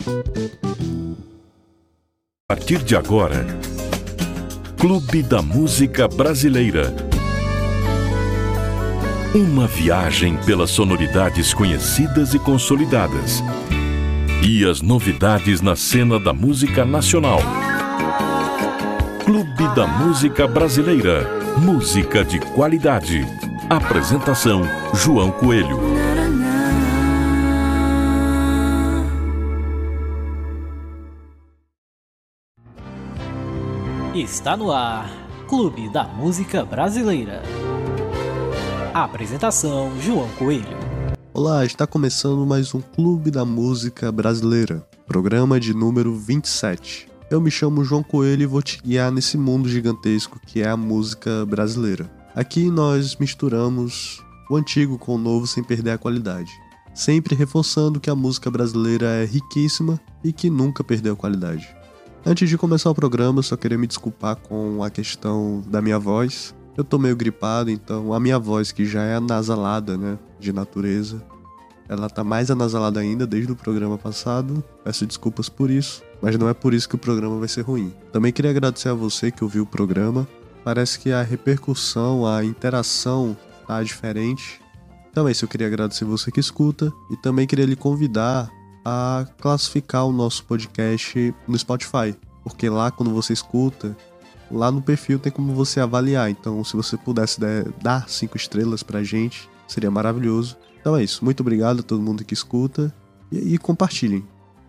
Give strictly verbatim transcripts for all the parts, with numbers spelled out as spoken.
A partir de agora, Clube da Música Brasileira. Uma viagem pelas sonoridades conhecidas e consolidadas. E as novidades na cena da música nacional. Clube da Música Brasileira. Música de qualidade. Apresentação: João Coelho. Está no ar, Clube da Música Brasileira. Apresentação: João Coelho. Olá, está começando mais um Clube da Música Brasileira, programa de número vinte e sete. Eu me chamo João Coelho e vou te guiar nesse mundo gigantesco que é a música brasileira. Aqui nós misturamos o antigo com o novo sem perder a qualidade, sempre reforçando que a música brasileira é riquíssima e que nunca perdeu a qualidade. Antes de começar o programa, eu só queria me desculpar com a questão da minha voz. Eu tô meio gripado, então a minha voz, que já é anasalada, né, de natureza, ela tá mais anasalada ainda desde o programa passado. Peço desculpas por isso, mas não é por isso que o programa vai ser ruim. Também queria agradecer a você que ouviu o programa. Parece que a repercussão, a interação tá diferente. Então é isso, eu queria agradecer você que escuta e também queria lhe convidar a classificar o nosso podcast no Spotify, porque lá quando você escuta, lá no perfil tem como você avaliar. Então se você pudesse dar cinco estrelas pra gente, seria maravilhoso. Então é isso, muito obrigado a todo mundo que escuta e, e compartilhem.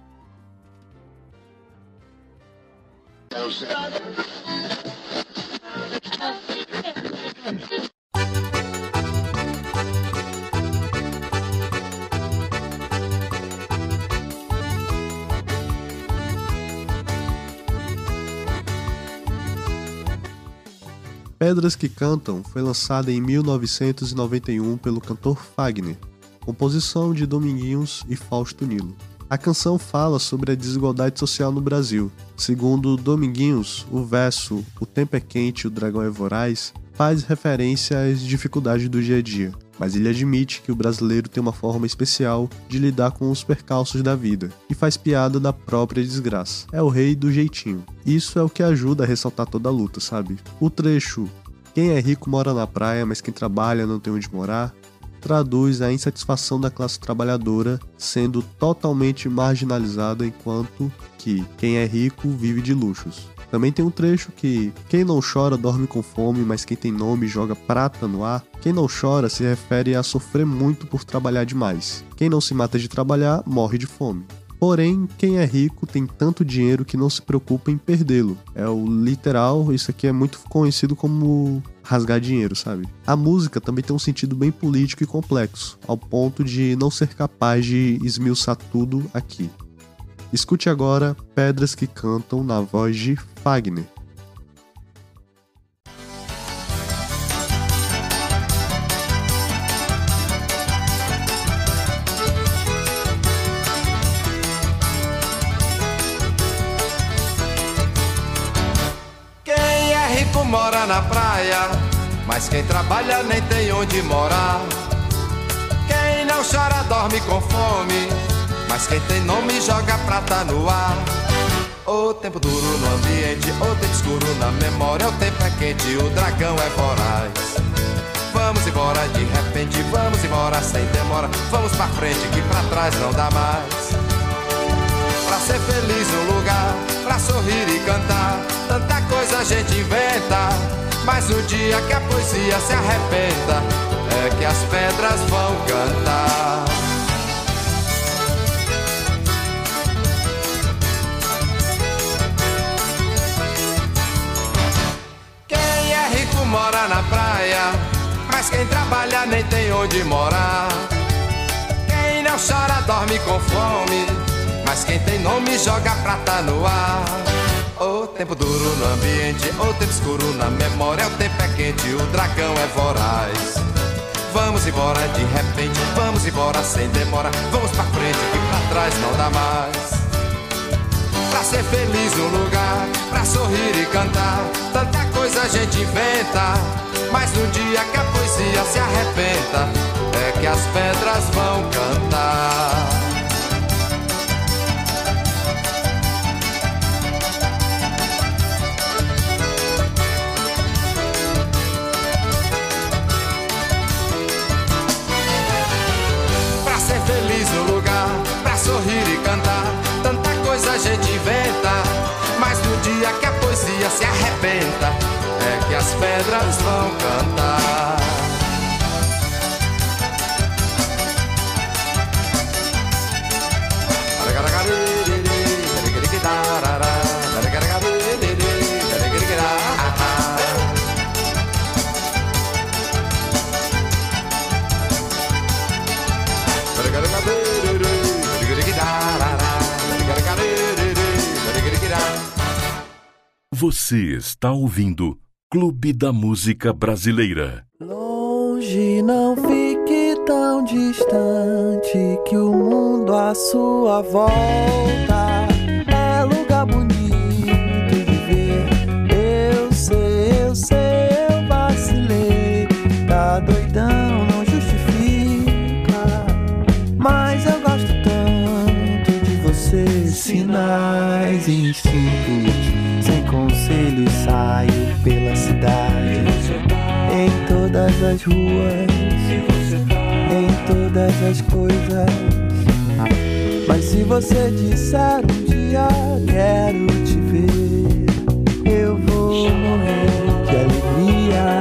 Pedras que Cantam foi lançada em mil novecentos e noventa e um pelo cantor Fagner, composição de Dominguinhos e Fausto Nilo. A canção fala sobre a desigualdade social no Brasil. Segundo Dominguinhos, o verso "O tempo é quente, o dragão é voraz" faz referência às dificuldades do dia a dia, mas ele admite que o brasileiro tem uma forma especial de lidar com os percalços da vida e faz piada da própria desgraça. É o rei do jeitinho. Isso é o que ajuda a ressaltar toda a luta, sabe? O trecho "Quem é rico mora na praia, mas quem trabalha não tem onde morar" traduz a insatisfação da classe trabalhadora sendo totalmente marginalizada, enquanto que quem é rico vive de luxos. Também tem um trecho que "Quem não chora dorme com fome, mas quem tem nome joga prata no ar". Quem não chora se refere a sofrer muito por trabalhar demais. Quem não se mata de trabalhar morre de fome. Porém, quem é rico tem tanto dinheiro que não se preocupa em perdê-lo. É o literal, isso aqui é muito conhecido como rasgar dinheiro, sabe? A música também tem um sentido bem político e complexo, ao ponto de não ser capaz de esmiuçar tudo aqui. Escute agora Pedras que Cantam na voz de Fagner. Quem é rico mora na praia, mas quem trabalha nem tem onde morar. Quem não chora dorme com fome, mas quem tem nome joga prata no ar. O tempo duro no ambiente, o tempo escuro na memória. O tempo é quente, o dragão é voraz. Vamos embora de repente, vamos embora sem demora. Vamos pra frente que pra trás não dá mais. Pra ser feliz no lugar, pra sorrir e cantar, tanta coisa a gente inventa. Mas no dia que a poesia se arrebenta, é que as pedras vão cantar. Mora na praia, mas quem trabalha nem tem onde morar. Quem não chora dorme com fome, mas quem tem nome joga prata no ar. O tempo duro no ambiente, o tempo escuro na memória. O tempo é quente, o dragão é voraz. Vamos embora de repente, vamos embora sem demora. Vamos pra frente que pra trás não dá mais. Pra ser feliz no lugar, pra sorrir e cantar, tanta coisa a gente inventa. Mas no dia que a poesia se arrebenta, é que as pedras vão cantar. as pedras vão cantar. Você está ouvindo Clube da Música Brasileira. Longe, não fique tão distante, que o mundo à sua volta é lugar bonito de ver. Eu sei, eu sei, eu vacilei, tá doidão, não justifica, mas eu gosto tanto de você. Sinais e instintos, sem conselhos saio pela cidade, em todas as ruas, em todas as coisas. Mas se você disser um dia quero te ver, eu vou morrer de alegria.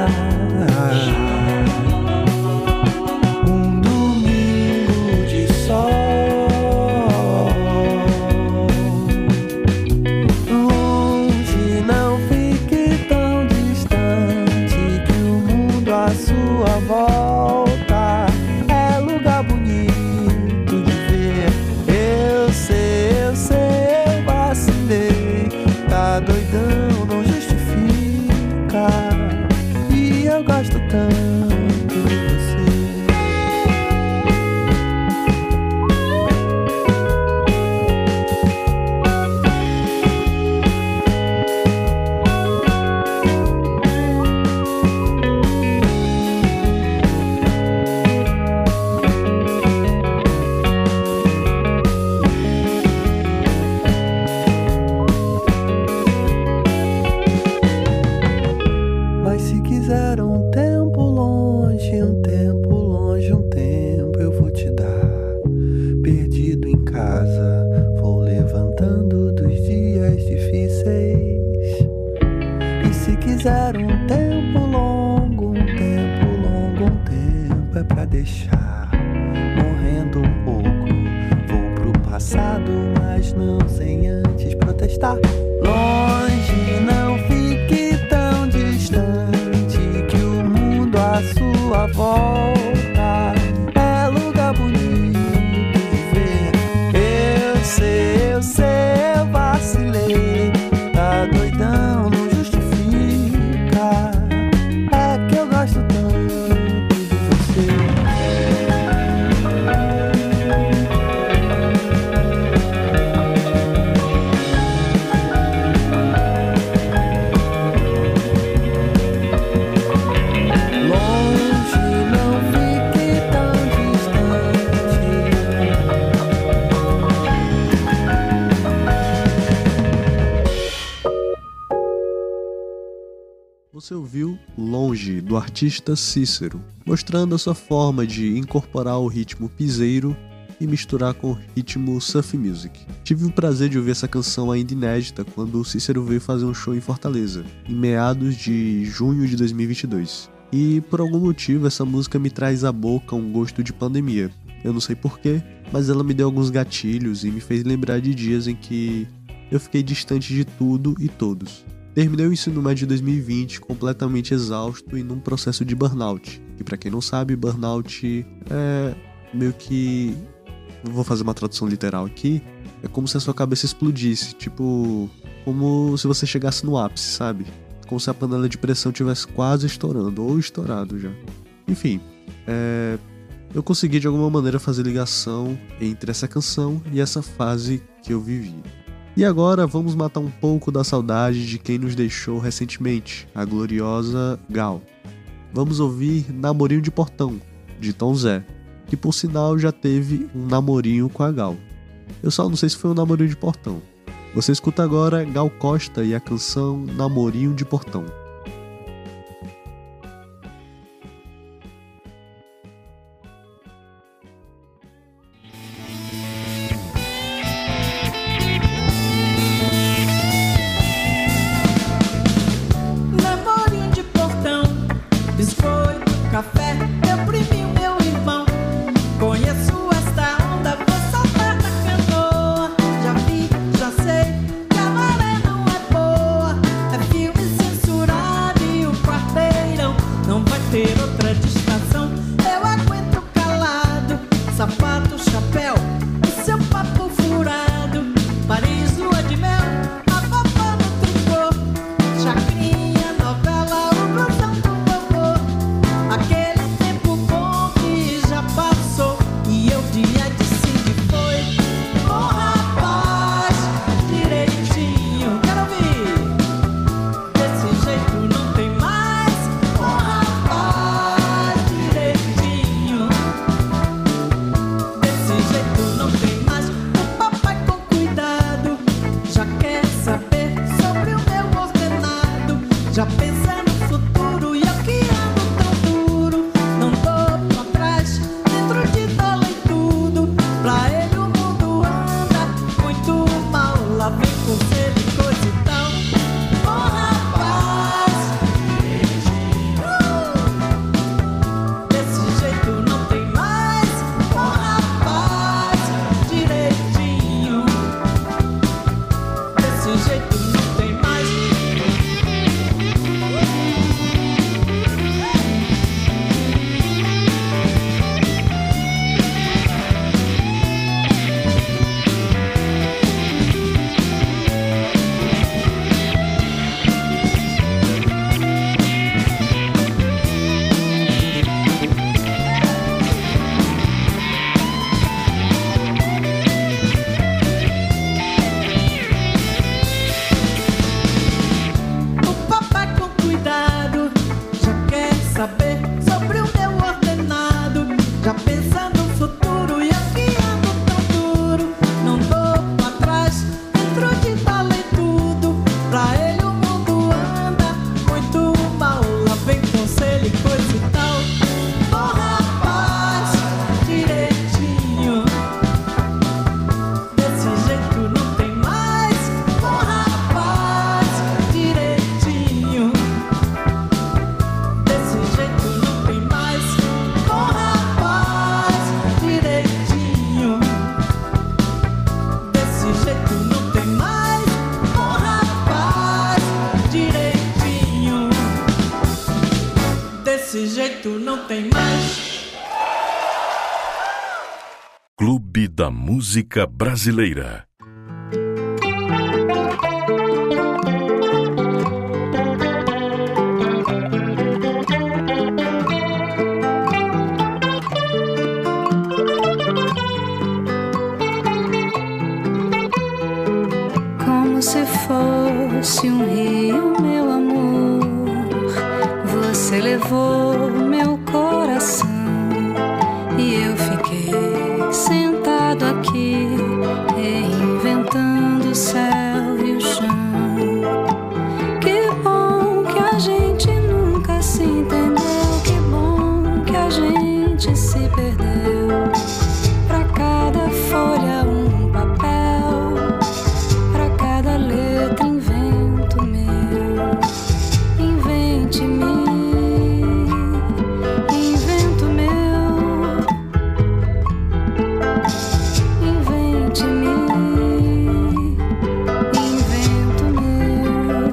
Um domingo de sol, sua volta é lugar bonito de ver. Eu sei, eu sei, eu vacilei, tá doidão, não justifica, e eu gosto tanto de você. Longe, não fique tão distante, que o mundo à sua volta é lugar bonito de ver. Eu sei, eu sei, eu vacilei, tá doidão, não justifica, é que eu gosto tanto de você. Você ouviu Longe, do artista Cícero, mostrando a sua forma de incorporar o ritmo piseiro e misturar com o ritmo surf music. Tive o prazer de ouvir essa canção ainda inédita quando o Cícero veio fazer um show em Fortaleza, em meados de junho de dois mil e vinte e dois. E por algum motivo essa música me traz à boca um gosto de pandemia. Eu não sei porquê, mas ela me deu alguns gatilhos e me fez lembrar de dias em que eu fiquei distante de tudo e todos. Terminei o ensino médio de dois mil e vinte completamente exausto e num processo de burnout. E pra quem não sabe, burnout é meio que... Vou fazer uma tradução literal aqui. É como se a sua cabeça explodisse. Tipo, como se você chegasse no ápice, sabe? Como se a panela de pressão estivesse quase estourando, ou estourado já. Enfim, é... eu consegui de alguma maneira fazer ligação entre essa canção e essa fase que eu vivi. E agora vamos matar um pouco da saudade de quem nos deixou recentemente, a gloriosa Gal. Vamos ouvir Namorinho de Portão, de Tom Zé, que por sinal já teve um namorinho com a Gal. Eu só não sei se foi um namorinho de portão. Você escuta agora Gal Costa e a canção Namorinho de Portão. Namorinho de portão, conselho e coisa e tal. Oh, rapaz, uh, desse jeito não tem mais. Oh, rapaz, direitinho, desse jeito não tem mais. O papai com cuidado já quer saber sobre o meu ordenado. Já pensa no futuro e aqui ando tão duro. Não dou pra trás, dentro de bala e tudo. Pra ele o mundo anda muito mal. Lá vem conselho e coisa e tal. Oh, rapaz, direitinho, desse jeito não tem mais. Oh, rapaz, direitinho, desse jeito não tem mais. Oh, rapaz, direitinho, desse jeito não tem mais. Oh, rapaz, direitinho, desse jeito não tem mais. Clube da Música Brasileira. Como se fosse um rio, meu amor, você levou meu coração e eu fiquei sentado aqui, reinventando o céu e o chão. Que bom que a gente nunca se entendeu, que bom que a gente se perdeu. Pra cada folha um papel, pra cada letra invento meu. Invente-me, invento meu. Invente-me, invento meu.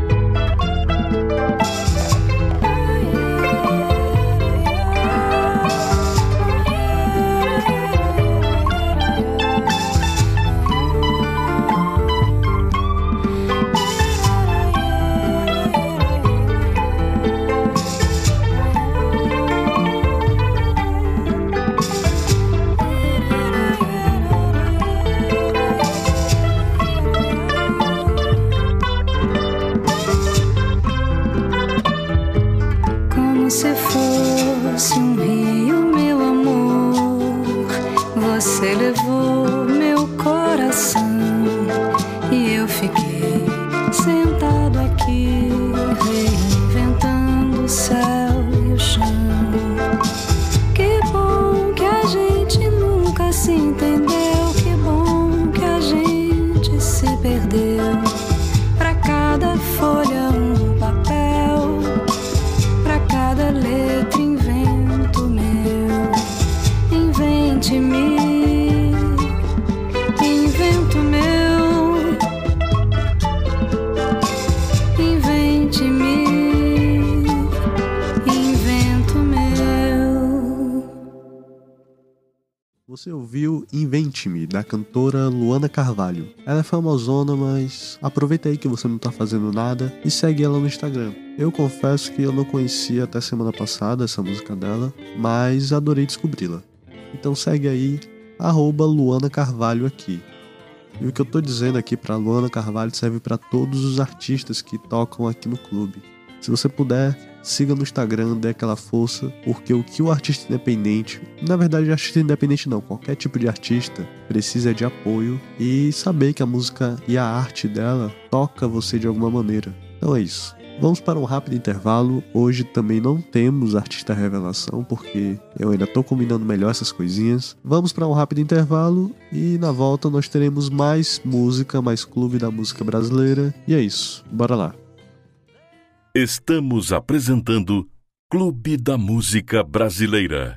Como se fosse um rio, meu amor, você levou meu coração e eu fiquei sentado aqui, reinventando o céu e o chão. Que bom que a gente nunca se entendeu, que bom que a gente se perdeu. Pra cada folha um papel, pra cada letra invento meu. Invente-me, invento meu. Invente-me, invento meu. Você ouviu Invente-me, da cantora Luana Carvalho. Ela é famosona, mas aproveita aí que você não tá fazendo nada e segue ela no Instagram. Eu confesso que eu não conhecia até semana passada essa música dela, mas adorei descobri-la. Então segue aí, arroba Luana Carvalho aqui. E o que eu tô dizendo aqui pra Luana Carvalho serve pra todos os artistas que tocam aqui no clube. Se você puder, siga no Instagram, dê aquela força, porque o que o artista independente, na verdade artista independente não, qualquer tipo de artista, precisa de apoio e saber que a música e a arte dela toca você de alguma maneira. Então é isso. Vamos para um rápido intervalo. Hoje também não temos artista revelação, porque eu ainda estou combinando melhor essas coisinhas. Vamos para um rápido intervalo e na volta nós teremos mais música, mais Clube da Música Brasileira. E é isso, bora lá. Estamos apresentando Clube da Música Brasileira.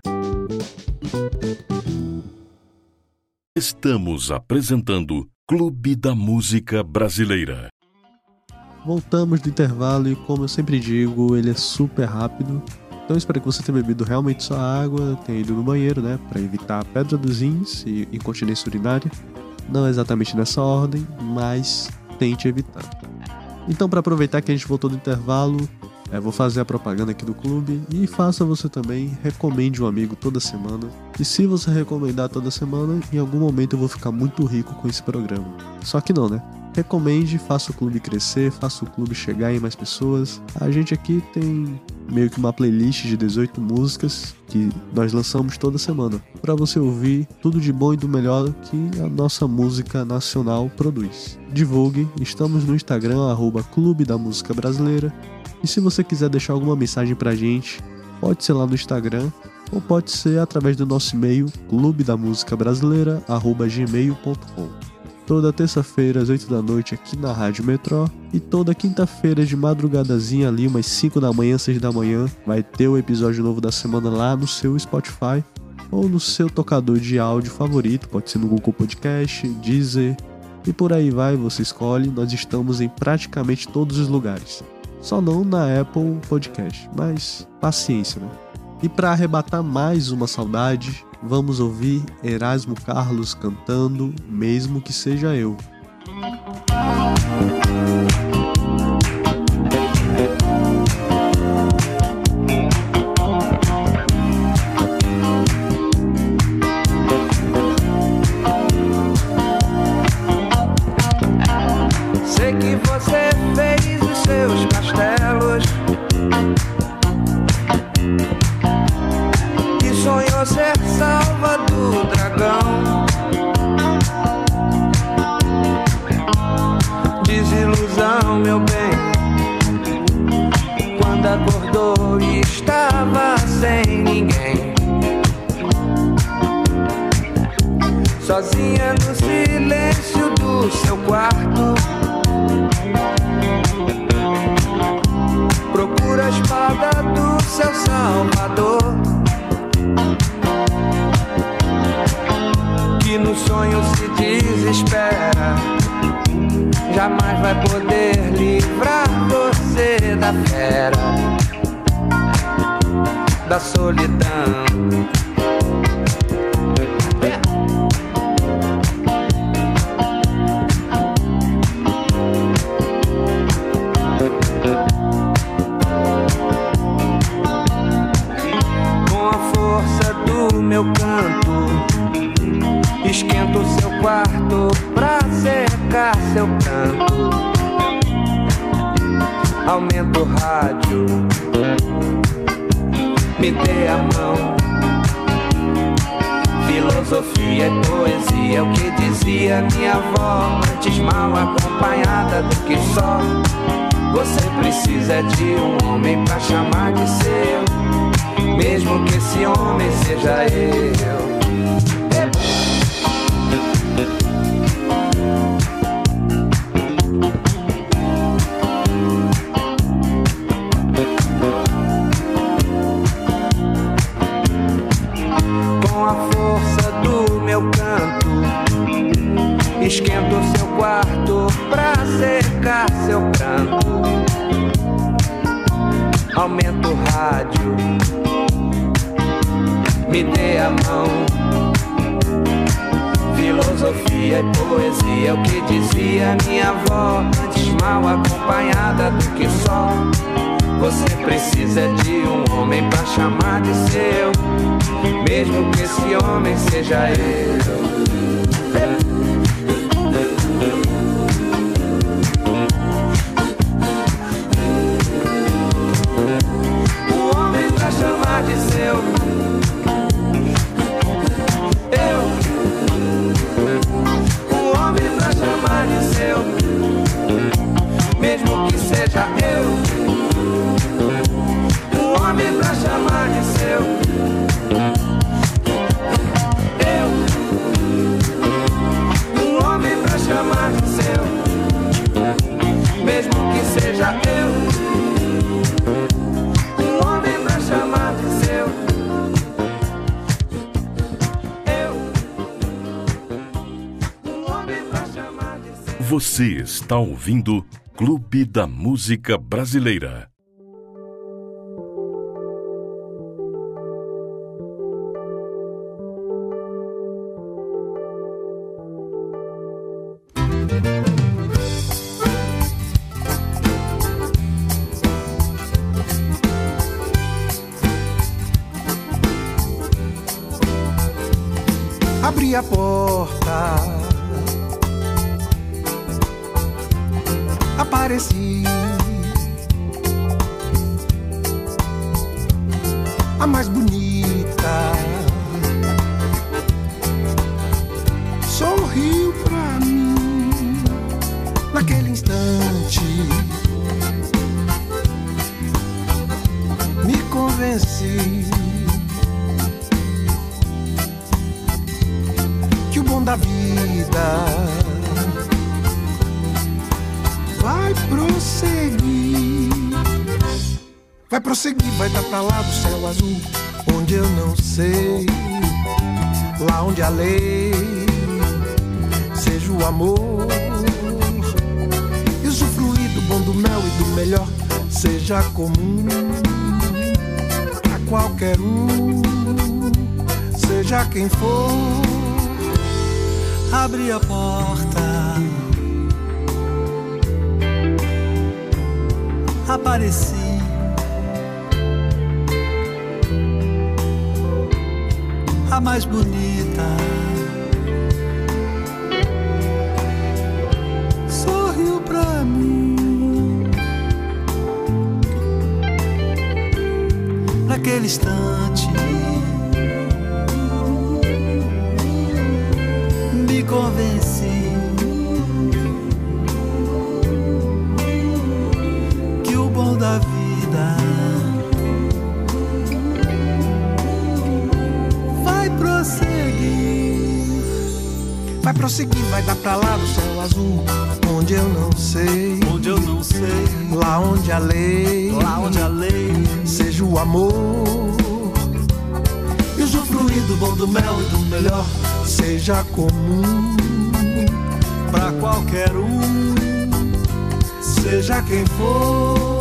Estamos apresentando Clube da Música Brasileira. Voltamos do intervalo e, como eu sempre digo, ele é super rápido. Então espero que você tenha bebido realmente só água, tenha ido no banheiro, né, para evitar a pedra dos rins e incontinência urinária. Não exatamente nessa ordem, mas tente evitar. Então, para aproveitar que a gente voltou do intervalo, é, vou fazer a propaganda aqui do clube e faça você também, recomende um amigo toda semana. E se você recomendar toda semana, em algum momento eu vou ficar muito rico com esse programa. Só que não, né? Recomende, faça o clube crescer, faça o clube chegar em mais pessoas. A gente aqui tem meio que uma playlist de dezoito músicas que nós lançamos toda semana, para você ouvir tudo de bom e do melhor que a nossa música nacional produz. Divulgue, estamos no Instagram, arroba Clube da Música Brasileira. E se você quiser deixar alguma mensagem pra gente, pode ser lá no Instagram ou pode ser através do nosso e-mail clube da música brasileira arroba gmail ponto com. Toda terça-feira às oito da noite aqui na Rádio Metrô e toda quinta-feira de madrugadazinha ali, umas cinco da manhã, seis da manhã, vai ter o episódio novo da semana lá no seu Spotify ou no seu tocador de áudio favorito, pode ser no Google Podcast, Deezer e por aí vai, você escolhe. Nós estamos em praticamente todos os lugares, só não na Apple Podcast, mas paciência, né? E para arrebatar mais uma saudade, vamos ouvir Erasmo Carlos cantando Mesmo Que Seja Eu. Sei que você fez os seus castelos e sonhou ser salva do dragão. Desilusão, meu bem, quando acordou e estava sem ninguém, sozinha no silêncio do seu quarto. Procura a espada do seu salvador, que no sonho se desespera, jamais vai poder livrar você da fera, da solidão. Meu canto, esquenta o seu quarto pra secar seu canto. Aumenta o rádio, me dê a mão. Filosofia e poesia, o que dizia minha avó, antes mal acompanhada do que só. Você precisa de um homem pra chamar de seu, mesmo que esse homem seja eu. Com a força do meu canto, esquenta o seu quarto pra secar seu pranto. Aumenta o rádio, me dê a mão. Filosofia e poesia, o que dizia minha avó, antes mal acompanhada do que só. Você precisa de um homem pra chamar de seu, mesmo que esse homem seja eu. Um homem pra chamar de seu, eu. Um homem pra chamar de seu, mesmo que seja eu. Você está ouvindo Clube da Música Brasileira. Abri a porta, apareci, a mais bonita, sorriu pra mim naquele instante, me convenci que o bom da vida vai prosseguir, vai prosseguir, vai dar pra lá do céu azul, onde eu não sei, lá onde a lei seja o amor, e usufruir do bom, do mel e do melhor seja comum pra qualquer um, seja quem for. Abri a porta, apareci, a mais bonita, sorriu pra mim naquele instante, me convenci que o bom da vida vai prosseguir, vai prosseguir, vai dar pra lá do céu azul, onde eu não sei, onde eu não sei, lá onde a lei, lá onde a lei seja o amor, e usufruir do bom, do mel e do melhor seja comum pra qualquer um, seja quem for.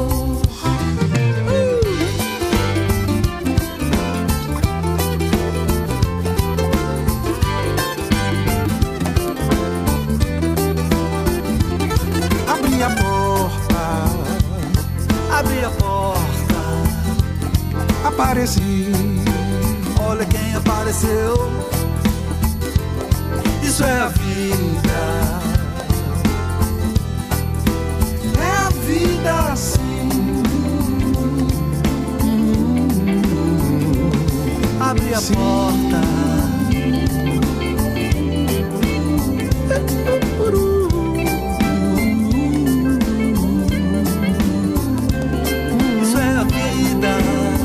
Abri a porta, abri a porta, apareci, olha quem apareceu. Isso é a vida, é a vida assim. Abre a Sim. porta, isso é a vida.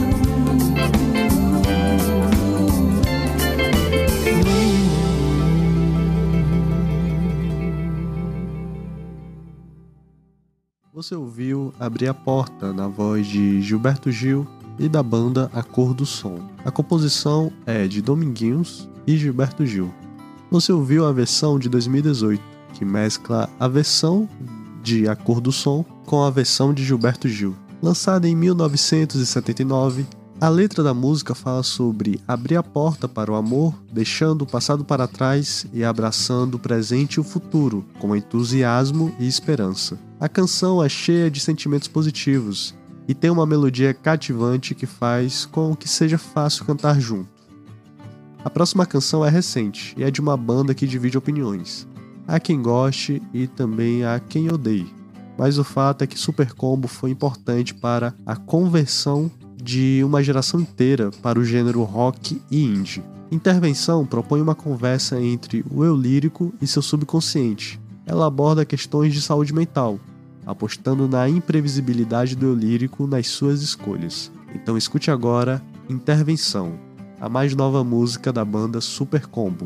Você ouviu Abrir a Porta, na voz de Gilberto Gil e da banda A Cor do Som. A composição é de Dominguinhos e Gilberto Gil. Você ouviu a versão de dois mil e dezoito, que mescla a versão de A Cor do Som com a versão de Gilberto Gil. Lançada em mil novecentos e setenta e nove, a letra da música fala sobre abrir a porta para o amor, deixando o passado para trás e abraçando o presente e o futuro, com entusiasmo e esperança. A canção é cheia de sentimentos positivos e tem uma melodia cativante que faz com que seja fácil cantar junto. A próxima canção é recente e é de uma banda que divide opiniões. Há quem goste e também há quem odeie, mas o fato é que Super Combo foi importante para a conversão de uma geração inteira para o gênero rock e indie. Intervenção propõe uma conversa entre o eu lírico e seu subconsciente. Ela aborda questões de saúde mental, apostando na imprevisibilidade do eu lírico nas suas escolhas. Então escute agora Intervenção, a mais nova música da banda Super Combo.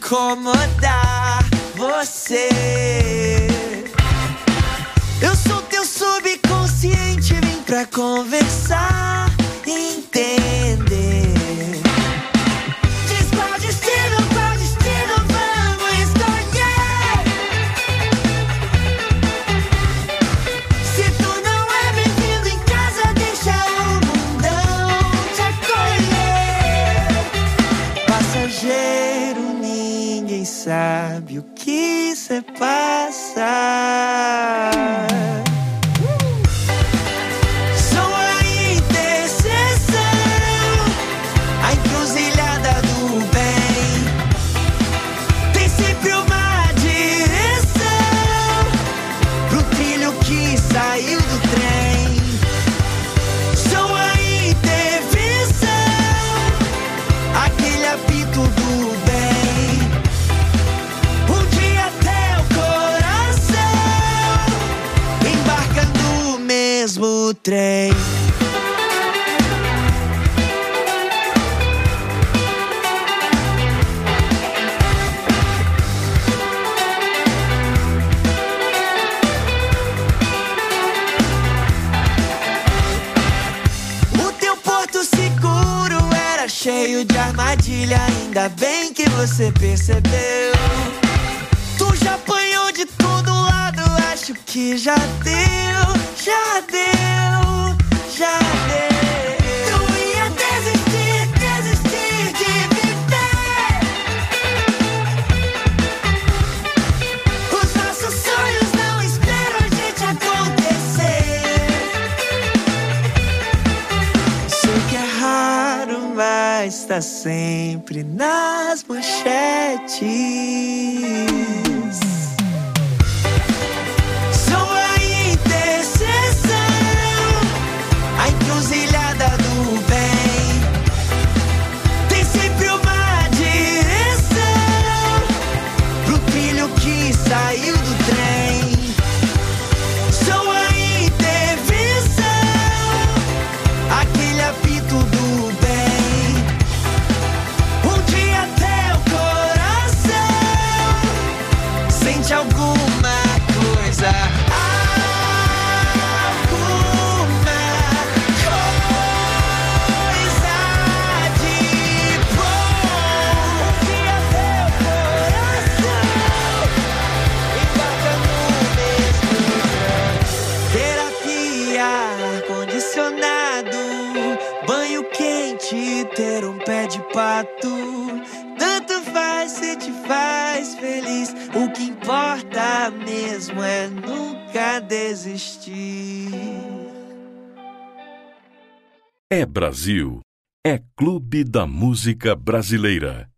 incomodar você. Eu sou teu subconsciente, vim pra conversar, entender. Diz qual destino, qual destino vamos escolher. Se tu não é bem-vindo em casa, deixa o mundão te acolher. Passageiro, ninguém sabe o que cê passa. Sou a interseção, a encruzilhada do bem. Tem sempre uma direção pro trilho que saiu do trem. Sou a intervenção, aquele apito do bem. Um dia até o coração embarca no mesmo trem. O teu porto seguro era cheio de armadilha, ainda bem que você percebeu. Tu já apanhou de todo lado, acho que já deu, já deu, já deu. Tu ia desistir, desistir de viver. Os nossos sonhos não esperam a gente acontecer. Sei que é raro, mas tá sempre nas manchetes. Sou a interseção, a encruzilhada do bem. Tem sempre uma direção pro trilho que saiu do trem. Sou a intervenção, aquele apito do bem. Um dia até o coração sente alguma coisa. Alguma coisa de bom. Um dia até o coração embarca no mesmo trem. Terapia, ar-condicionado, banho quente, ter um pé de pato. Tanto faz se te faz feliz. O que importa mesmo é nunca desistir. É Brasil. É Clube da Música Brasileira.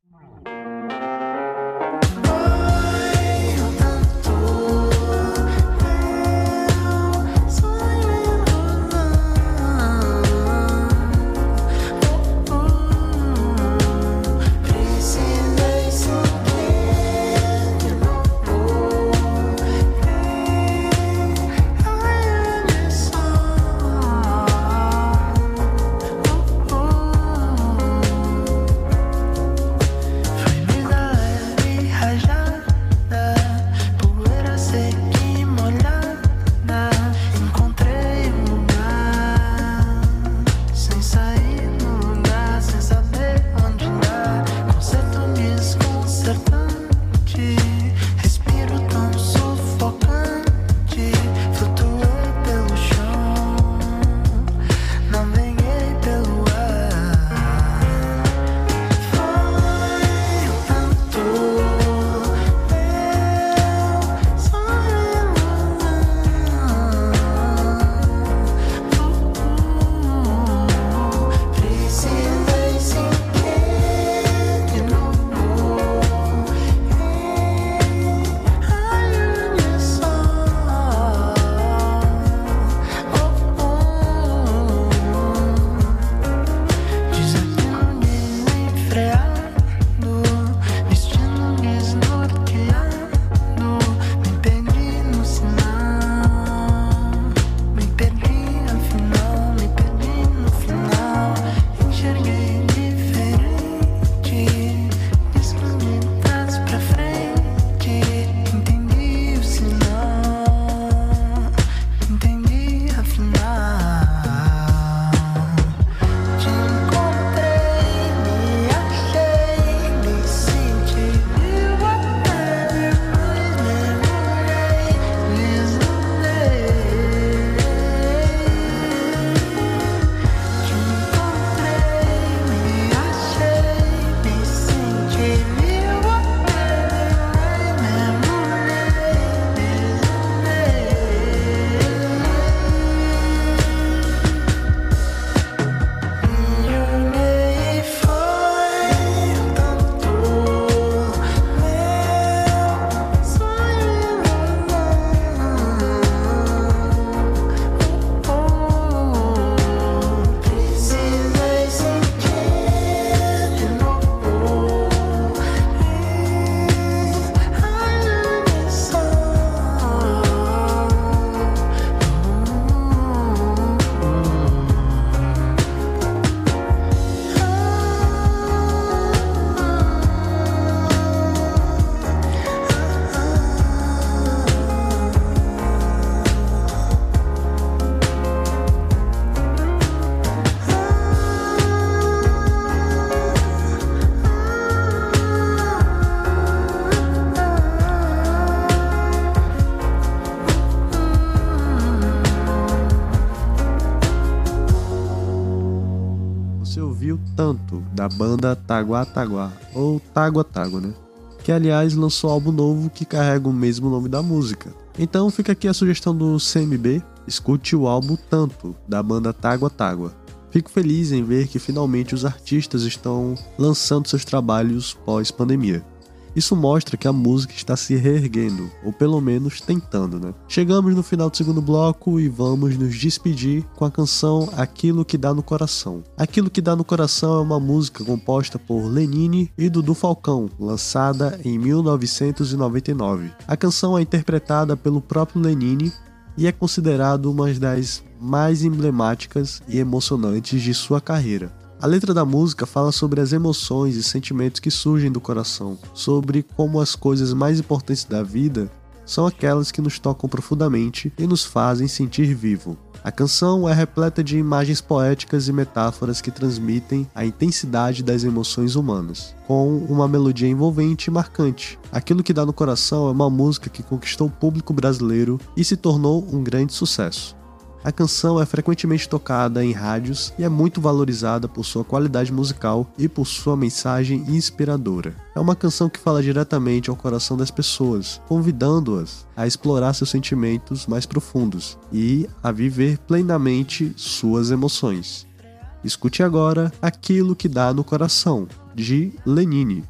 Tanto, da banda Taguá Taguá, ou Tágua Tágua, né? Que aliás lançou álbum novo que carrega o mesmo nome da música. Então fica aqui a sugestão do C M B, escute o álbum Tanto, da banda Tágua Tágua. Fico feliz em ver que finalmente os artistas estão lançando seus trabalhos pós-pandemia. Isso mostra que a música está se reerguendo, ou pelo menos tentando, né? Chegamos no final do segundo bloco e vamos nos despedir com a canção Aquilo que Dá no Coração. Aquilo que Dá no Coração é uma música composta por Lenine e Dudu Falcão, lançada em mil novecentos e noventa e nove. A canção é interpretada pelo próprio Lenine e é considerado uma das mais emblemáticas e emocionantes de sua carreira. A letra da música fala sobre as emoções e sentimentos que surgem do coração, sobre como as coisas mais importantes da vida são aquelas que nos tocam profundamente e nos fazem sentir vivo. A canção é repleta de imagens poéticas e metáforas que transmitem a intensidade das emoções humanas, com uma melodia envolvente e marcante. Aquilo que Dá no Coração é uma música que conquistou o público brasileiro e se tornou um grande sucesso. A canção é frequentemente tocada em rádios e é muito valorizada por sua qualidade musical e por sua mensagem inspiradora. É uma canção que fala diretamente ao coração das pessoas, convidando-as a explorar seus sentimentos mais profundos e a viver plenamente suas emoções. Escute agora Aquilo que Dá no Coração, de Lenine.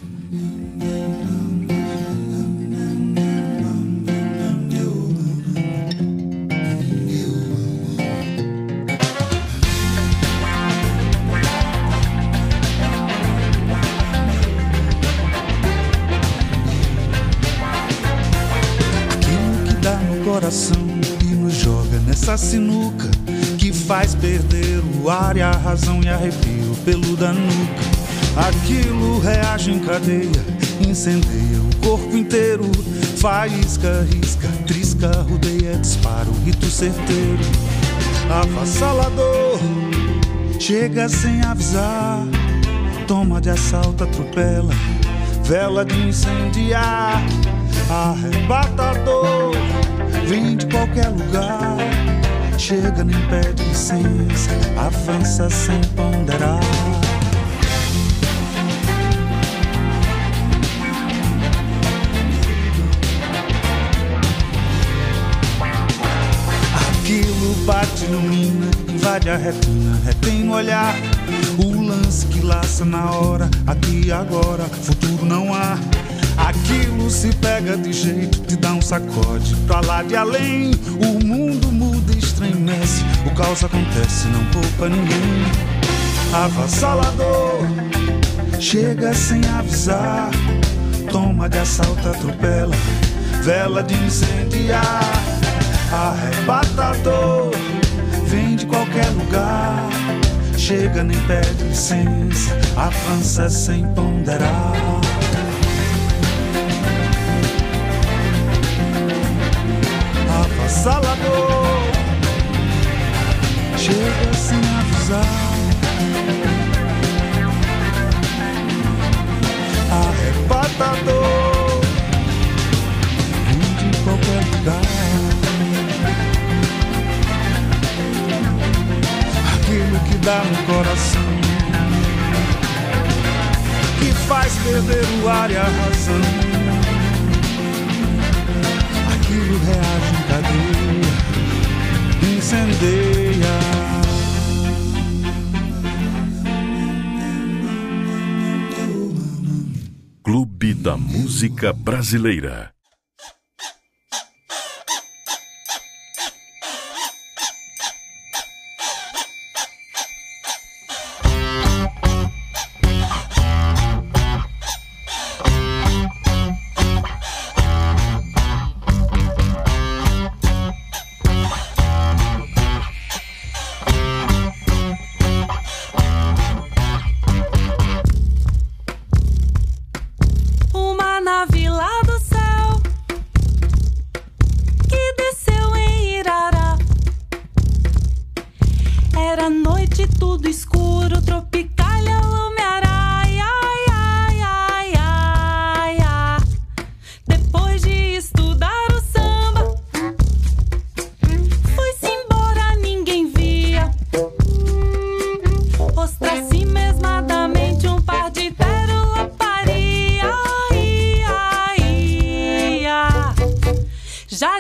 Coração e nos joga nessa sinuca que faz perder o ar e a razão e arrepio pelo da nuca. Aquilo reage em cadeia, incendeia o corpo inteiro, faísca, risca, trisca, rodeia, dispara o rito certeiro. Avassalador, chega sem avisar, toma de assalto, atropela, vela de incendiar, arrebatador. Vem de qualquer lugar, chega, nem pede licença, avança sem ponderar. Aquilo bate, ilumina, invade a retina, retém no olhar. O lance que laça na hora, aqui e agora, futuro não há. Aquilo se pega de jeito, te dá um sacode pra lá de além. O mundo muda e estremece, o caos acontece, não poupa ninguém. Avassalador, chega sem avisar, toma de assalto, atropela, vela de incendiar. Arrebatador, vem de qualquer lugar, chega, nem pede licença, avança sem ponderar. Avassalador, chega sem avisar, arrebatador, vem de qualquer lugar. Aquilo que dá no coração, que faz perder o ar e a razão. Aquilo reage em cadeia, incendeia. Clube da Música Brasileira. Uma nave lá do céu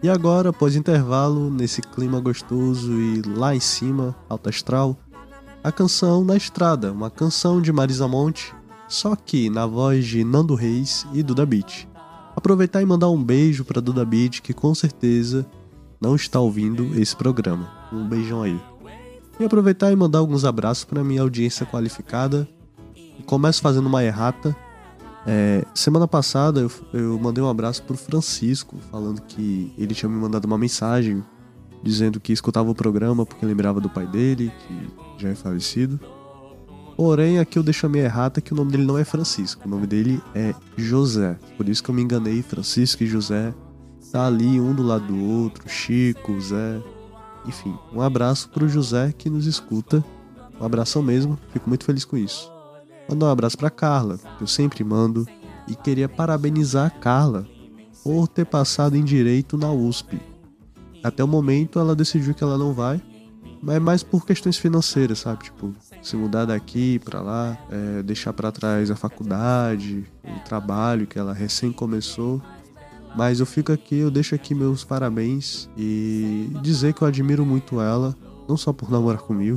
E agora, após intervalo, nesse clima gostoso e lá em cima, alto astral, a canção Na Estrada, uma canção de Marisa Monte, só que na voz de Nando Reis e Duda Beat. Aproveitar e mandar um beijo para Duda Beat, que com certeza não está ouvindo esse programa. Um beijão aí. E aproveitar e mandar alguns abraços para minha audiência qualificada. E começo fazendo uma errata. É, semana passada eu, eu mandei um abraço pro Francisco, falando que ele tinha me mandado uma mensagem dizendo que escutava o programa porque lembrava do pai dele, que já é falecido. Porém, aqui eu deixo a minha errata, que o nome dele não é Francisco, o nome dele é José. Por isso que eu me enganei, Francisco e José tá ali um do lado do outro, Chico, Zé. Enfim, um abraço pro José que nos escuta. Um abração mesmo, fico muito feliz com isso. Mandar um abraço pra Carla, que eu sempre mando, e queria parabenizar a Carla por ter passado em Direito na U S P. Até o momento ela decidiu que ela não vai, mas é mais por questões financeiras, sabe? Tipo, se mudar daqui pra lá, é, deixar pra trás a faculdade, o trabalho que ela recém começou. Mas eu fico aqui, eu deixo aqui meus parabéns e dizer que eu admiro muito ela, não só por namorar comigo,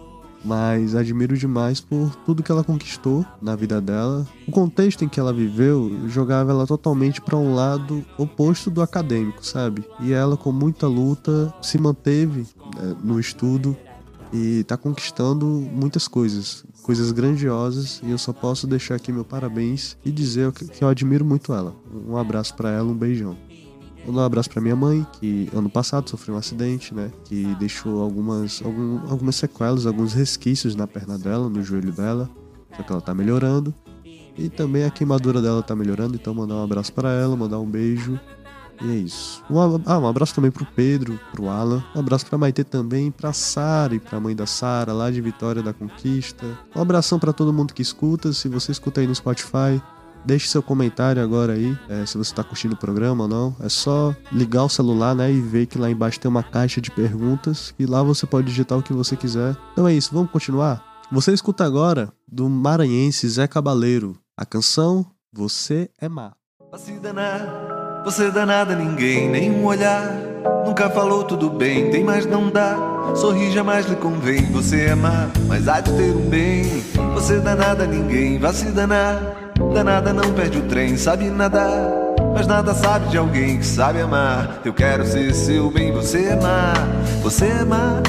mas admiro demais por tudo que ela conquistou na vida dela. O contexto em que ela viveu jogava ela totalmente para um lado oposto do acadêmico, sabe? E ela, com muita luta, se manteve, né, no estudo e tá conquistando muitas coisas, coisas grandiosas, e eu só posso deixar aqui meu parabéns e dizer que eu admiro muito ela. Um abraço para ela, um beijão. Um abraço pra minha mãe, que ano passado sofreu um acidente, né? Que deixou algumas, algum, algumas sequelas, alguns resquícios na perna dela, no joelho dela. Só que ela tá melhorando. E também a queimadura dela tá melhorando, então mandar um abraço pra ela, mandar um beijo. E é isso. Um, ah, um abraço também pro Pedro, pro Alan. Um abraço pra Maitê também, pra Sara e pra mãe da Sara, lá de Vitória da Conquista. Um abração pra todo mundo que escuta. Se você escuta aí no Spotify, deixe seu comentário agora aí, é, se você tá curtindo o programa ou não. É só ligar o celular, né, e ver que lá embaixo tem uma caixa de perguntas, e lá você pode digitar o que você quiser. Então é isso, vamos continuar? Você escuta agora do maranhense Zé Cabaleiro, a canção Você é Má. Você danar, você danada, ninguém, nenhum olhar, nunca falou tudo bem, tem mais não dá, sorrir jamais lhe convém. Você é má, mas há de ter um bem. Você danada, ninguém, vá se danar, danada não perde o trem, sabe nadar, mas nada sabe de alguém que sabe amar. Eu quero ser seu bem, você é má, você é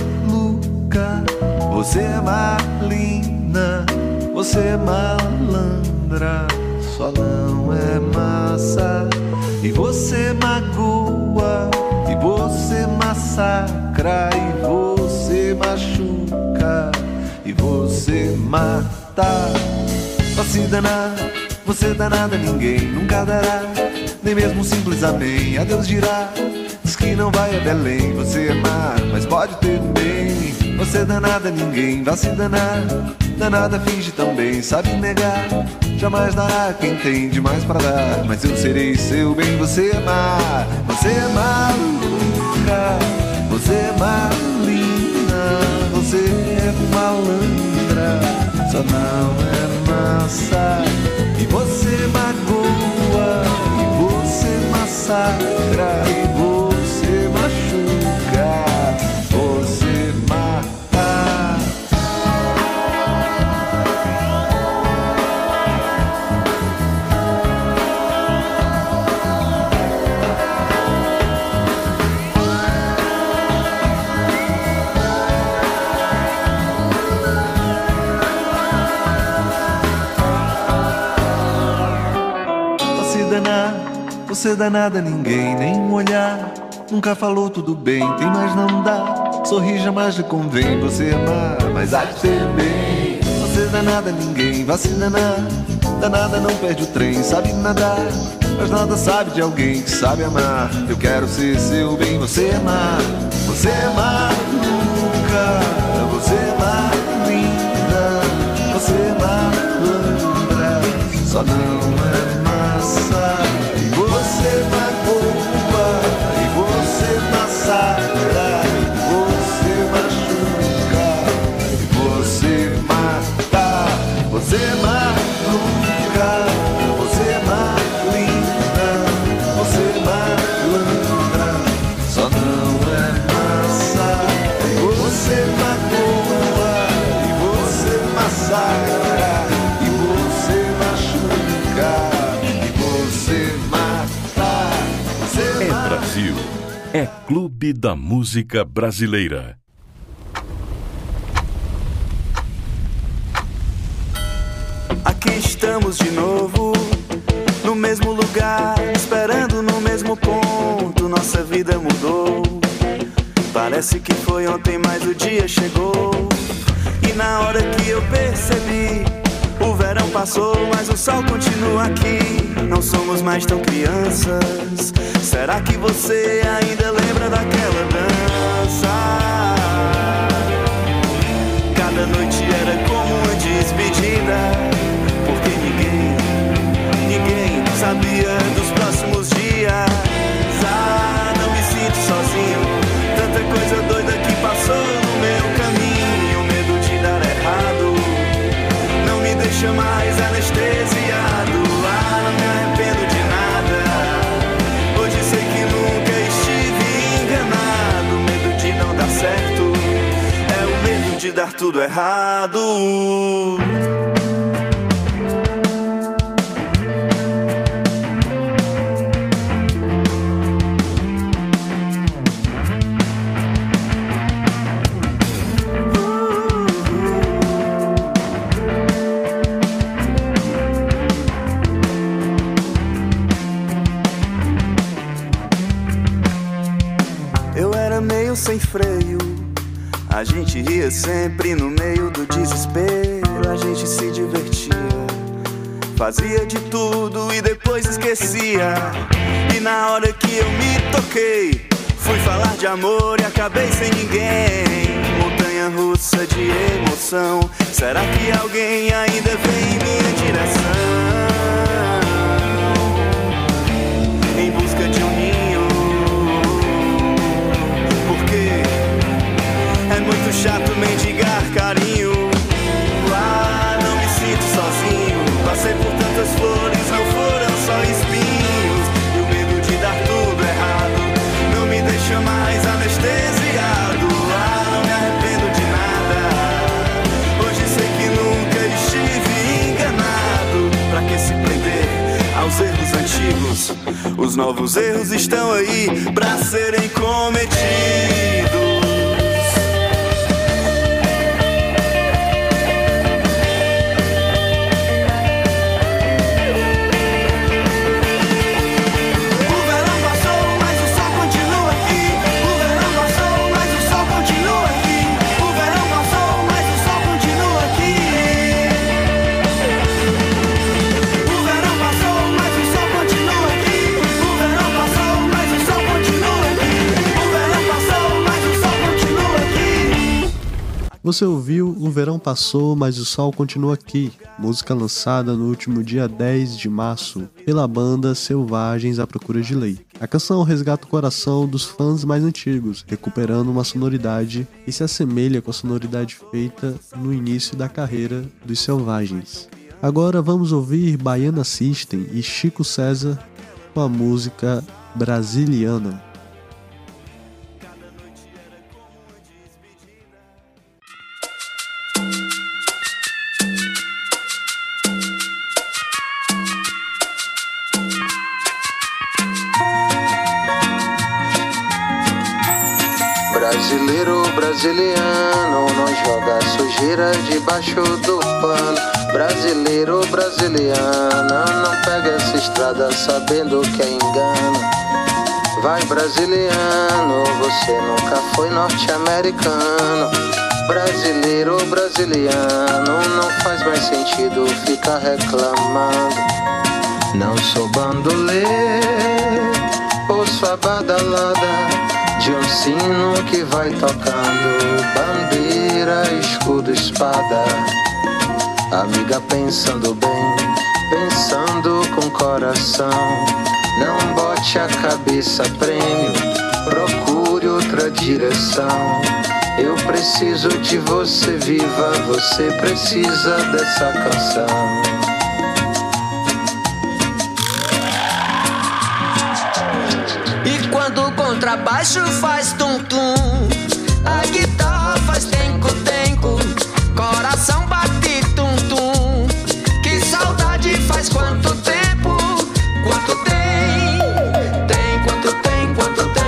maluca, você é malina, você é malandra, só não é massa. E você magoa, e você massacra, e você machuca, e você mata. Pra se danar, você danada, ninguém nunca dará, nem mesmo um simples amém. A Deus dirá, diz que não vai a Belém. Você é má, mas pode ter um bem. Você danada, ninguém vai se danar, danada finge também, sabe negar, jamais dará quem tem demais pra dar. Mas eu serei seu bem. Você é má, você é maluca, você é malina, você é malandra, só não é massa. E você magoa, e você massacra, e você machuca, você mata. Você danada, ninguém, nem um olhar, nunca falou tudo bem, tem mais não dá, sorrir jamais lhe convém. Você é má, mas há de ter bem. Você danada, ninguém vai se danar, danada não perde o trem, sabe nadar, mas nada sabe de alguém que sabe amar. Eu quero ser seu bem. Você é má, você é maluca, você é malina, você é malandra, só não é massa. Você magoa, e você massacra, e você machuca, e você mata. Você é maluca, você é malina, você é malandra, Brasil. É Clube da Música Brasileira. Aqui estamos de novo, no mesmo lugar, esperando no mesmo ponto. Nossa vida mudou. Parece que foi ontem, mas o dia chegou. E na hora que eu percebi, o verão passou, mas o sol continua aqui. Não somos mais tão crianças. Será que você ainda lembra daquela dança? Cada noite era como uma despedida, porque ninguém, ninguém sabia dos próximos dias. Ah, não me sinto sozinho. Tanta coisa doida que passou no meu caminho. Medo de dar errado não me deixa mais anestesiado. Ah, não me arrependo de nada. Hoje sei que nunca estive enganado. Medo de não dar certo é o medo de dar tudo errado. Sem freio, a gente ria sempre no meio do desespero. A gente se divertia, fazia de tudo e depois esquecia. E na hora que eu me toquei, fui falar de amor e acabei sem ninguém. Montanha russa de emoção. Será que alguém ainda vem em minha direção? Em busca de um ninho. É muito chato mendigar carinho. Ah, não me sinto sozinho. Passei por tantas flores, não foram só espinhos. E o medo de dar tudo errado não me deixa mais anestesiado. Ah, não me arrependo de nada. Hoje sei que nunca estive enganado. Pra que se prender aos erros antigos? Os novos erros estão aí pra serem cometidos. Você ouviu O Verão Passou, mas o Sol Continua Aqui, música lançada no último dia dez de março pela banda Selvagens à Procura de Lei. A canção resgata o coração dos fãs mais antigos, recuperando uma sonoridade e se assemelha com a sonoridade feita no início da carreira dos Selvagens. Agora vamos ouvir Baiana System e Chico César com a música Brasiliana. Brasileiro, brasiliano, não joga sujeira debaixo do pano. Brasileiro, brasiliana, não pega essa estrada sabendo que é engano. Vai brasiliano, você nunca foi norte-americano. Brasileiro, brasiliano, não faz mais sentido ficar reclamando. Não sou bandoleiro, ouço a badalada de um sino que vai tocando bandeira, escudo, espada. Amiga, pensando bem, pensando com coração. Não bote a cabeça a prêmio, procure outra direção. Eu preciso de você viva, você precisa dessa canção. O contrabaixo faz tum-tum, a guitarra faz tenco-tenco, coração bate tum-tum. Que saudade faz quanto tempo, quanto tem, tem, quanto tem, quanto tem.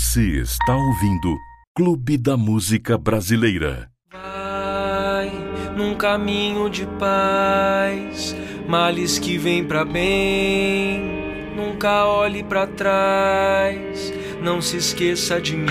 Você está ouvindo Clube da Música Brasileira. Vai num caminho de paz, males que vêm pra bem. Nunca olhe pra trás, não se esqueça de mim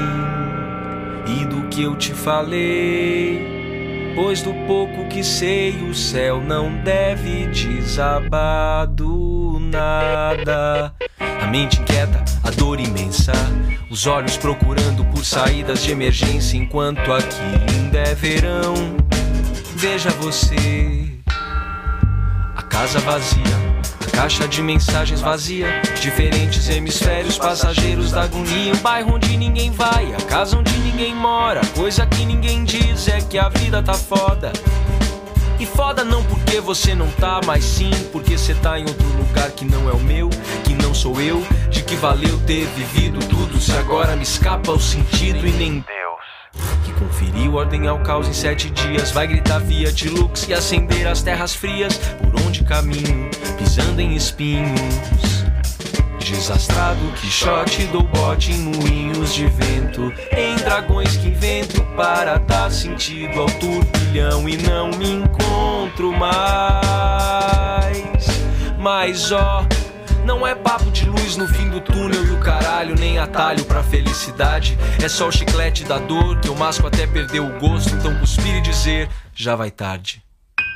e do que eu te falei, pois do pouco que sei o céu não deve desabar do nada. A mente inquieta, a dor imensa, os olhos procurando por saídas de emergência, enquanto aqui ainda é verão. Veja você, a casa vazia, a caixa de mensagens vazia, diferentes hemisférios, passageiros da agonia. O bairro onde ninguém vai, a casa onde ninguém mora. Coisa que ninguém diz é que a vida tá foda. E foda não porque você não tá, mas sim porque você tá em outro lugar que não é o meu, que não sou eu. De que valeu ter vivido tudo se agora me escapa o sentido e nem Deus, que conferiu ordem ao caos em sete dias, vai gritar Fiat Lux e acender as terras frias por onde caminho, pisando em espinhos. Desastrado, Quixote, dou bote em moinhos de vento, em dragões que invento para dar sentido ao turbilhão, e não me encontro mais. Mas ó, não é papo de luz no fim do túnel e o caralho, nem atalho pra felicidade. É só o chiclete da dor que eu masco até perder o gosto. Então cuspir e dizer, já vai tarde.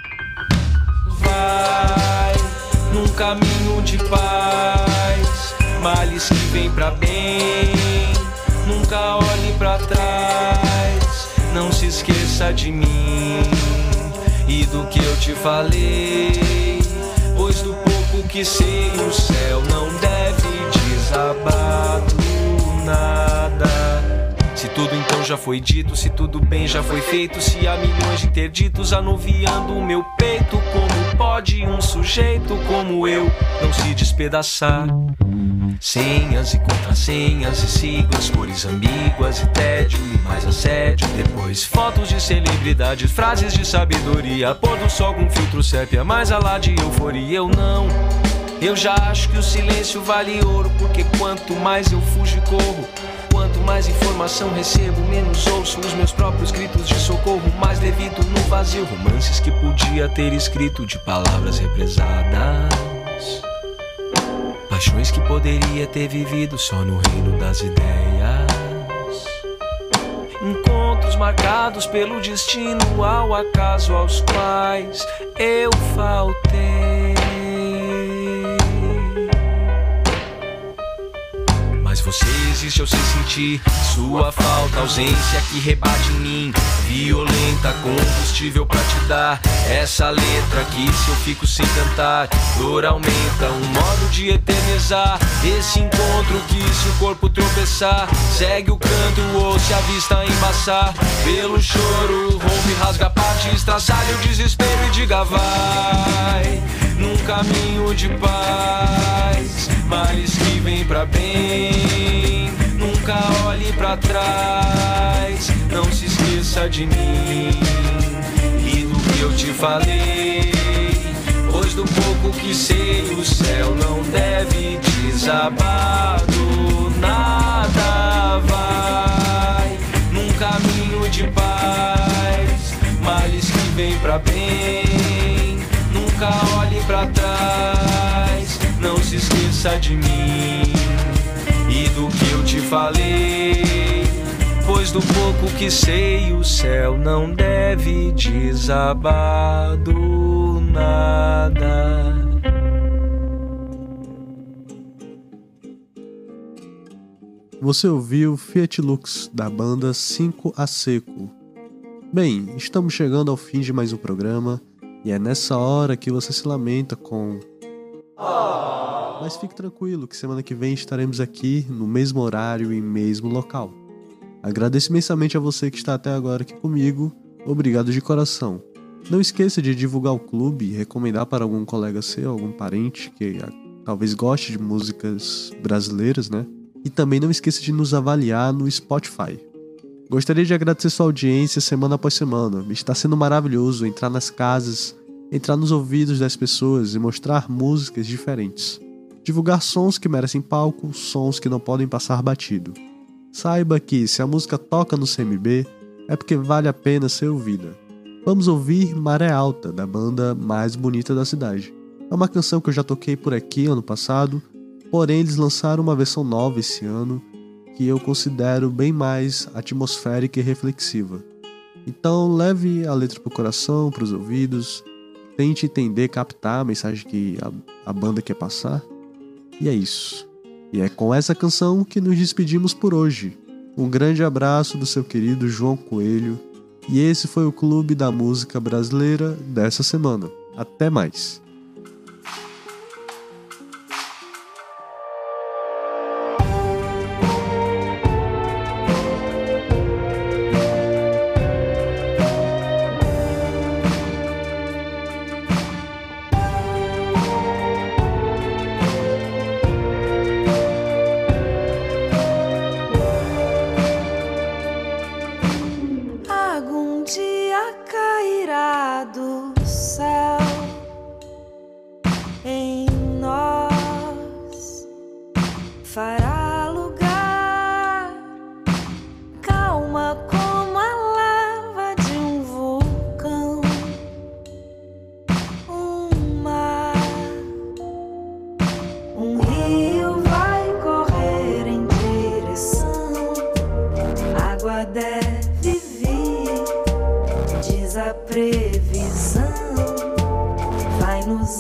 Vai num caminho de paz, males que vêm pra bem. Nunca olhe pra trás, não se esqueça de mim e do que eu te falei, pois do pouco que sei o céu não deve desabar do nada. Se tudo então já foi dito, se tudo bem já foi feito, se há milhões de interditos anuviando o meu peito, como pode um sujeito como eu não se despedaçar? Senhas e contrassenhas e siglas, cores ambíguas e tédio e mais assédio. Depois fotos de celebridades, frases de sabedoria, pôr do sol com filtro sépia, mais a lá de euforia. Eu não, eu já acho que o silêncio vale ouro, porque quanto mais eu fujo e corro, quanto mais informação recebo, menos ouço os meus próprios gritos de socorro. Mais devido no vazio, romances que podia ter escrito de palavras represadas, paixões que poderia ter vivido só no reino das ideias, encontros marcados pelo destino, ao acaso aos quais eu faltei. Mas você existe, eu sei sentir sua falta, ausência que rebate em mim, violenta, combustível pra te dar essa letra que se eu fico sem cantar, dor aumenta, um modo de eternizar esse encontro que se o corpo tropeçar, segue o canto ou se a vista embaçar, pelo choro, rompe, rasga parte, estraçalha o desespero e diga vai, num caminho de paz, males que vêm pra bem. Nunca olhe pra trás, não se esqueça de mim e do que eu te falei, pois do pouco que sei o céu não deve desabar do nada. Vai num caminho de paz, males que vêm pra bem. Nunca olhe pra trás, não se esqueça de mim e do que eu te falei, pois do pouco que sei o céu não deve desabar do nada. Você ouviu Fiat Lux, da banda cinco a Seco. Bem, estamos chegando ao fim de mais um programa, e é nessa hora que você se lamenta com... Mas fique tranquilo que semana que vem estaremos aqui no mesmo horário e mesmo local. Agradeço imensamente a você que está até agora aqui comigo, obrigado de coração. Não esqueça de divulgar o clube e recomendar para algum colega seu, algum parente que talvez goste de músicas brasileiras, né? E também não esqueça de nos avaliar no Spotify. Gostaria de agradecer sua audiência semana após semana. Está sendo maravilhoso entrar nas casas, entrar nos ouvidos das pessoas e mostrar músicas diferentes. Divulgar sons que merecem palco, sons que não podem passar batido. Saiba que se a música toca no C M B, é porque vale a pena ser ouvida. Vamos ouvir Maré Alta, da banda mais bonita da cidade. É uma canção que eu já toquei por aqui ano passado, porém eles lançaram uma versão nova esse ano, que eu considero bem mais atmosférica e reflexiva. Então leve a letra pro coração, pros ouvidos, tente entender, captar a mensagem que a, a banda quer passar. E é isso. E é com essa canção que nos despedimos por hoje. Um grande abraço do seu querido João Coelho. E esse foi o Clube da Música Brasileira dessa semana. Até mais! Fará lugar, calma como a lava de um vulcão, um mar, um rio vai correr em direção, água deve vir, diz a previsão, vai nos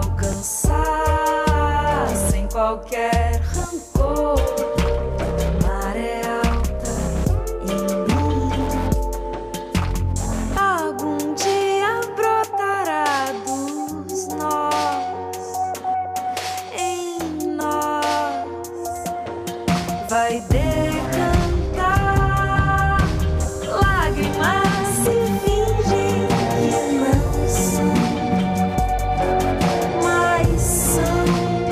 alcançar sem qualquer rancor. Maré alta em mim, algum dia brotará dos nós, em nós vai decantar, lágrimas se fingem que não são, mas são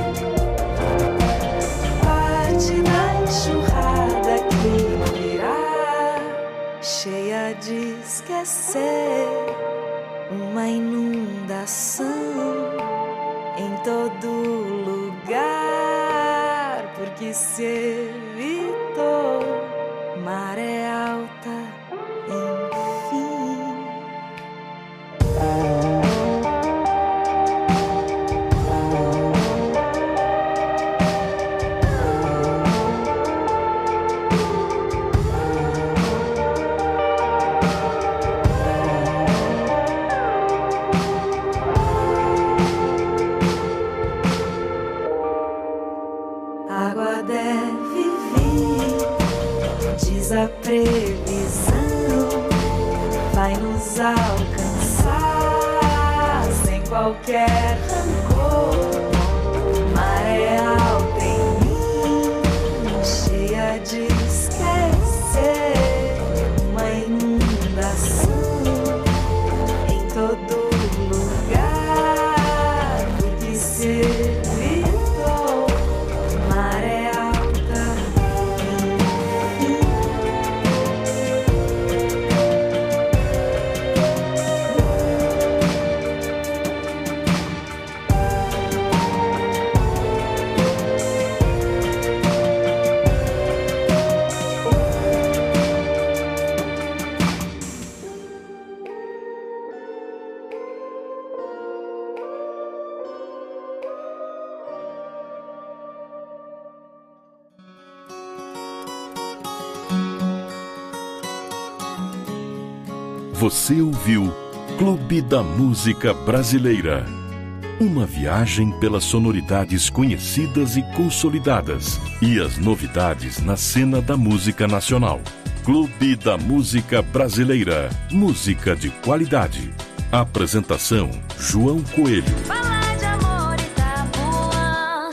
parte da enxurrada que virá, cheia de esquecer, uma inundação em todo lugar, porque se evitou maré alta, enfim. Água deve vir, diz a previsão, vai nos alcançar sem qualquer rancor. Maré alta em mim, cheia de esquecer, uma inundação em todo lugar, porque se evitou maré alta, enfim. Você ouviu Clube da Música Brasileira. Uma viagem pelas sonoridades conhecidas e consolidadas e as novidades na cena da música nacional. Clube da Música Brasileira. Música de qualidade. Apresentação: João Coelho. Falar de amor e Itapuã.